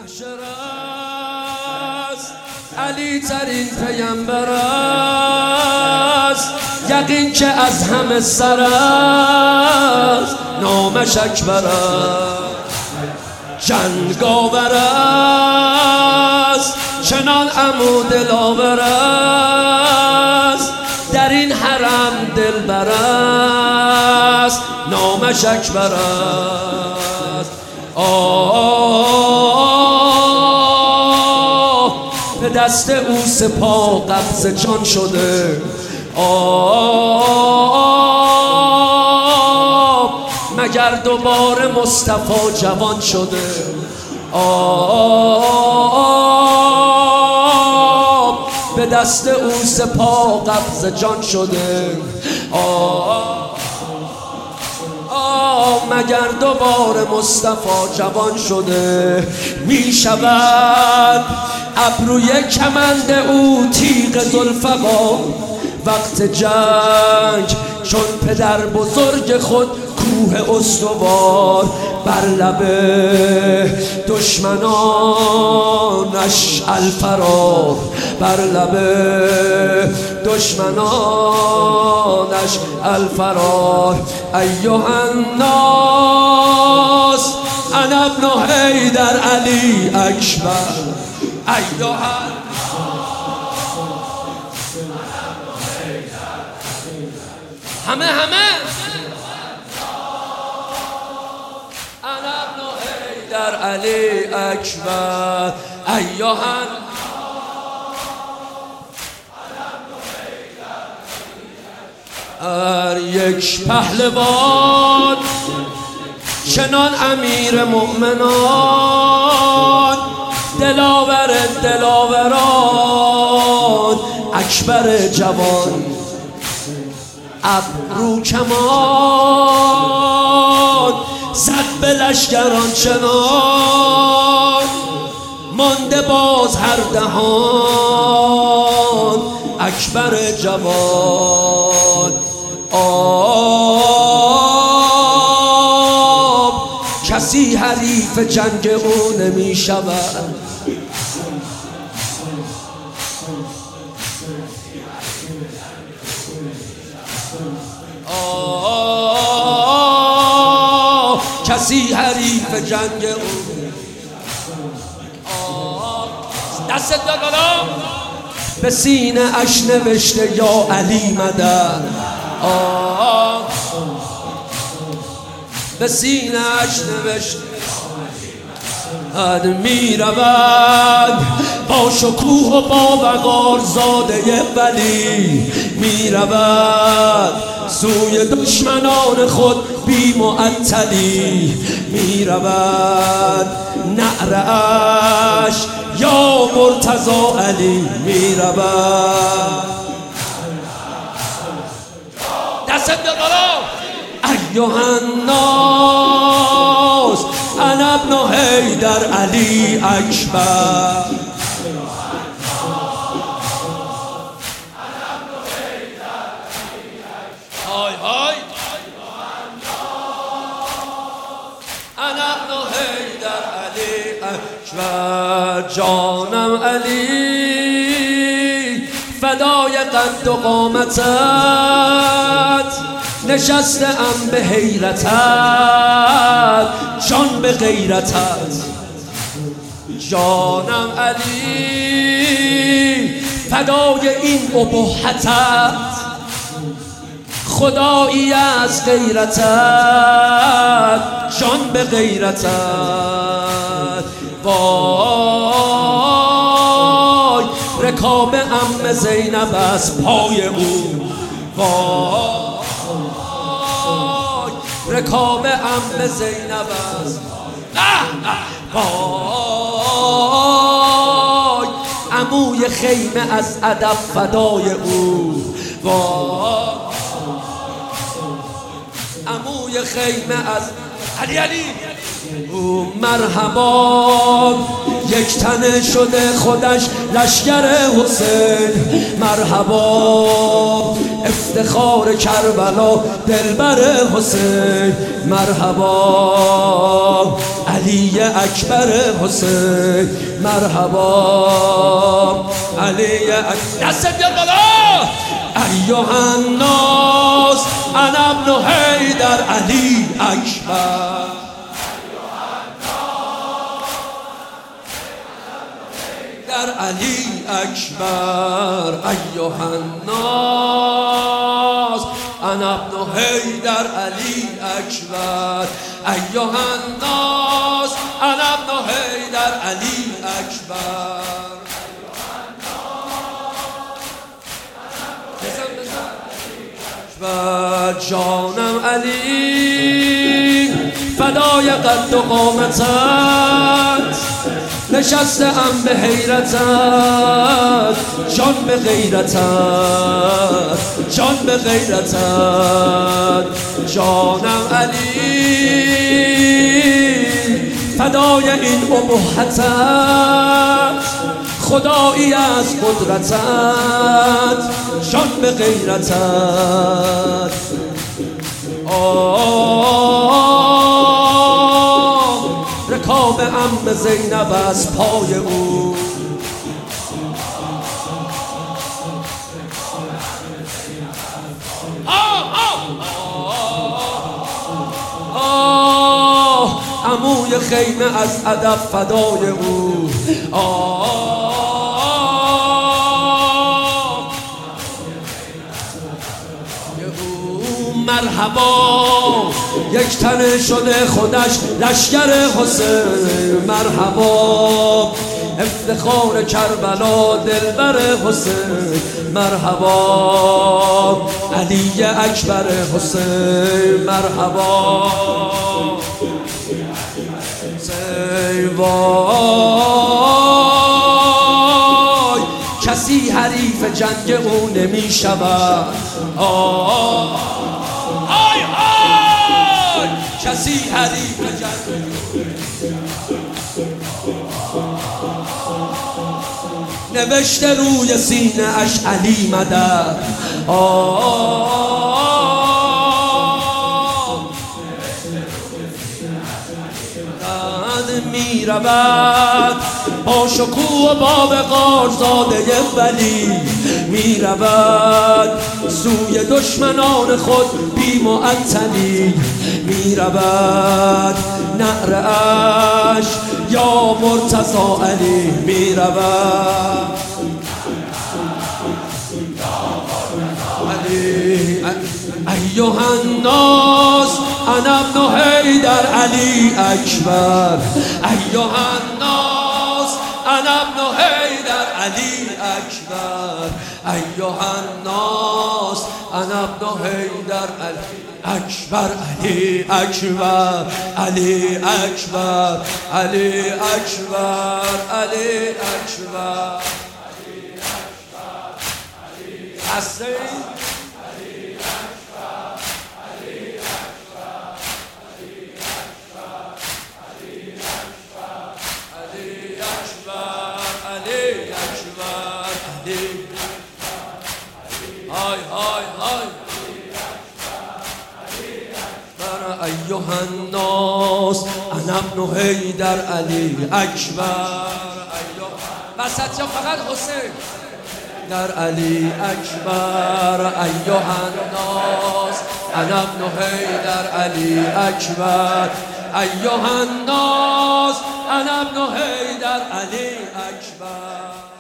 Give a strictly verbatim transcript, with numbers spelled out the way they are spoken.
محشر است، علی ترین پیامبر است، یقین که از همه سر است، نامش اکبر است، جنگاور است، چنان عمود لاور است، در این حرم دلبر است، نامش اکبر است. آه به دست او سپاه قبض جان شده، آه مگر دوباره مصطفی جوان شده، آه به دست او سپاه قبض جان شده، آه مگر دوباره مصطفی جوان شده. می شود ابروی کمند او تیغ ذوالفقار، وقت جنگ چون پدر بزرگ خود کوه استوار، بر لب دشمنانش الفرار، بر لب دشمنانش الفرار. ایها الناس انا ابن حیدر علی اکبر، ایها همه همه انا ابن حیدر علی اکبر، ایها هر یک پهلوان چنان امیر مؤمنان، دلاور دلاوران، اکبر جوان، ابرو کمان، زد به لشکران چنان، مانده باز هر دهان، اکبر جوان. آب کسی حریف جنگ او نمی شود، آه کسی حریف جنگ او. دست بالا به سینه اش نوشته یا علی مدد، آه به سینه اش نوشته اد می رود با شکوه و با وقار، زاده ولی می رود سوی دشمنان خود بی معطلی، می رود نعره‌اش یا مرتضی علی، می رود دست بالا. ایها الناس انا ابن حیدر علی اکبر، های های انا ابن حیدر علی اکبر. جانم علی فدای قد و قامتت، نشستم به حیرتت، جان به غیرتت. جانم علی فدای این ابهتت، خدایی از غیرتت، جان به غیرتت. وای رکاب عم زینب از پای او، وای رکاب عم زینب از، وای عموی خیمه از ادب فدای او، وای عموی خیمه از علی علی. او مرحبا یک تنه شده خودش لشکر حسین، مرحبا افتخار کربلا دلبر حسین، مرحبا علی علی اکبر حسین مرحبا علی اکبر. دست بیار بالا. ایها الناس انا ابن حیدر علی اکبر. در علی اکبر. ایها الناس انا ابن حیدر علی اکبر. ایها الناس انا ابن حیدر علی اکبر. و جانم علی فدای قد و قامتت، نشسته ام به حیرتت، جان به غیرتت، جان به غیرتت. جانم علی فدای این ابهتت، خدایی از قدرتت، جان به غیرتت. آه رکاب عم زینب از پای او، آه عموی خیمه از ادب فدای او. آه مرحبا یک تنه شده خودش لشکر حسین مرحبا. افتخار کربلا دلبر حسین مرحبا. علی اکبر حسین مرحبا. وای کسی حریف جنگ او نمی شود. آه آی آی کسی حریف جنگ نوشته روی سینه اش علی مدد. آه می رود با شکوه و با وقار زاده ولی، می رود سوی دشمنان خود بی معطلی، می رود نعره‌اش یا مرتضی علی، می رود علی. ایها الناس انا ابن حیدر علی اکبر. ایها الناس انا ابن حیدر علی اکبر. ایها الناس انا ابن حیدر علی اکبر. علی اکبر علی اکبر علی اکبر علی اکبر. حسین های های های. ایها الناس انا ابن حیدر علی اکبر. وسط یا فقط حسین در علی اکبر. ایها الناس انا ابن حیدر علی اکبر. ایها الناس انا ابن حیدر علی اکبر.